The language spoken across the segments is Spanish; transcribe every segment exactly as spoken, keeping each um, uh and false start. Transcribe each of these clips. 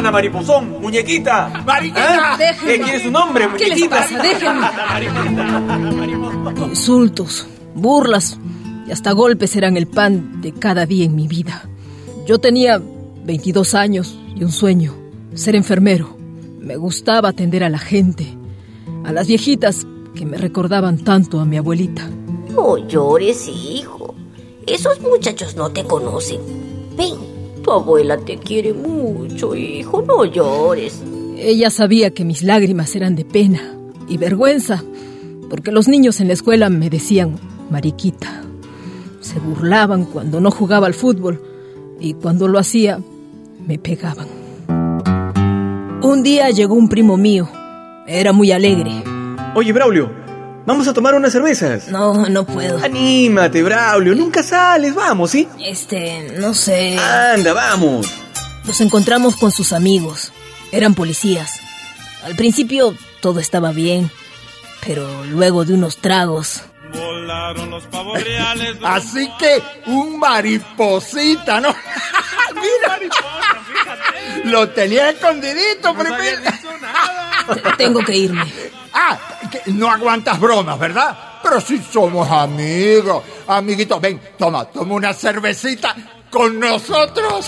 anda, mariposón? ¡Muñequita! ¡Mariquita! ¿Ah? ¿Qué quiere su nombre, muñequita? ¿Qué les pasa? Déjenme. Insultos, burlas y hasta golpes eran el pan de cada día en mi vida. Yo tenía veintidós años y un sueño: ser enfermero. Me gustaba atender a la gente, a las viejitas que me recordaban tanto a mi abuelita. No llores, hijo. Esos muchachos no te conocen. Ven, tu abuela te quiere mucho, hijo. No llores. Ella sabía que mis lágrimas eran de pena y vergüenza, porque los niños en la escuela me decían mariquita. Se burlaban cuando no jugaba al fútbol y cuando lo hacía, me pegaban. Un día llegó un primo mío. Era muy alegre. Oye, Braulio, vamos a tomar unas cervezas. No, no puedo. Anímate, Braulio, nunca sales, vamos, ¿sí? Este, no sé. Anda, vamos. Nos encontramos con sus amigos. Eran policías. Al principio todo estaba bien, pero luego de unos tragos... Volaron los pavos reales. Así que un mariposita, ¿no? Mira, lo tenía escondidito, no primero. Tengo que irme. Ah, que no aguantas bromas, ¿verdad? Pero si somos amigos. Amiguito, ven, toma, toma una cervecita con nosotros.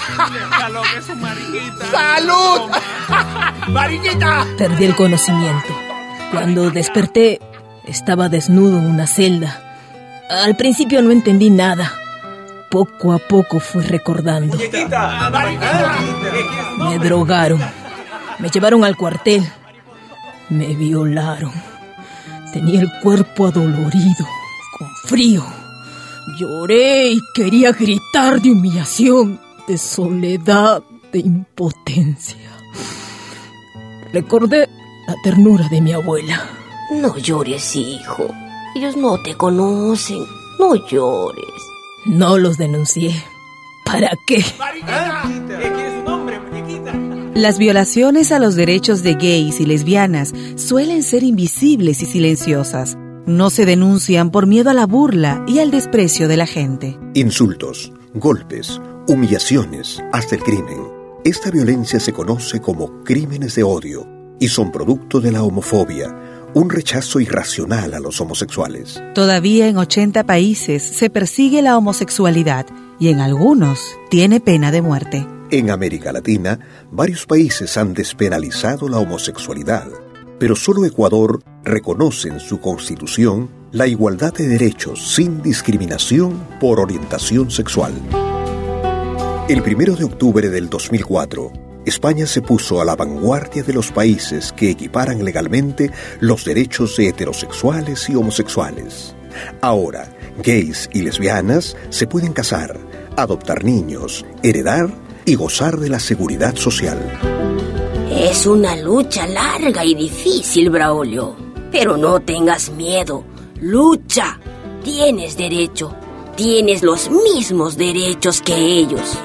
¡Salud! ¡Mariquita! Perdí el conocimiento. Cuando desperté, estaba desnudo en una celda. Al principio no entendí nada. Poco a poco fui recordando. Muñequita, mariquita. Me drogaron. Me llevaron al cuartel. Me violaron. Tenía el cuerpo adolorido, con frío. Lloré y quería gritar de humillación, de soledad, de impotencia. Recordé la ternura de mi abuela. No llores, hijo. Ellos no te conocen. No llores. No los denuncié. ¿Para qué? ¿Ah? ¿Qué quiere su nombre, muñequita? Las violaciones a los derechos de gays y lesbianas suelen ser invisibles y silenciosas. No se denuncian por miedo a la burla y al desprecio de la gente. Insultos, golpes, humillaciones, hasta el crimen. Esta violencia se conoce como crímenes de odio y son producto de la homofobia, un rechazo irracional a los homosexuales. Todavía en ochenta países se persigue la homosexualidad y en algunos tiene pena de muerte. En América Latina, varios países han despenalizado la homosexualidad, pero solo Ecuador reconoce en su constitución la igualdad de derechos sin discriminación por orientación sexual. El primero de octubre del dos mil cuatro, España se puso a la vanguardia de los países que equiparan legalmente los derechos de heterosexuales y homosexuales. Ahora, gays y lesbianas se pueden casar, adoptar niños, heredar y gozar de la seguridad social. Es una lucha larga y difícil, Braulio. Pero no tengas miedo. Lucha. Tienes derecho. Tienes los mismos derechos que ellos.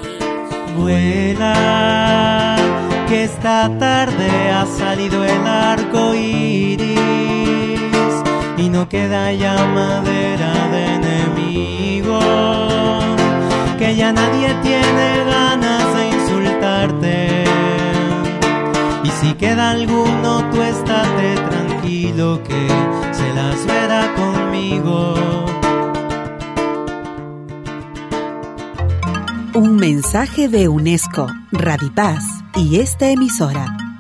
Vuela, que esta tarde ha salido el arco iris y no queda ya madera de enemigo, que ya nadie tiene ganas de insultarte, y si queda alguno tú estate tranquilo que se las verá conmigo. Un mensaje de UNESCO, Radipaz y esta emisora.